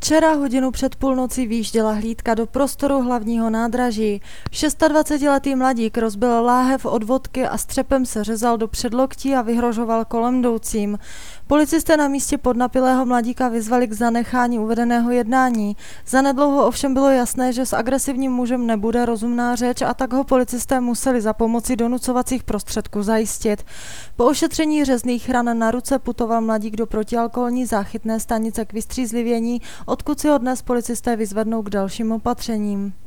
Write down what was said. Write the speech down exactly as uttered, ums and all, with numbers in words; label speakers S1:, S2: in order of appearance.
S1: Včera hodinu před půlnocí výjížděla hlídka do prostoru hlavního nádraží. dvacetišestiletý mladík rozbil láhev od vodky a střepem se řezal do předloktí a vyhrožoval kolem jdoucím. Policisté na místě podnapilého mladíka vyzvali k zanechání uvedeného jednání. Zanedlouho ovšem bylo jasné, že s agresivním mužem nebude rozumná řeč, a tak ho policisté museli za pomoci donucovacích prostředků zajistit. Po ošetření řezných ran na ruce putoval mladík do protialkoholní záchytné stanice k vystřízlivění, odkud si ho dnes policisté vyzvednou k dalším opatřením.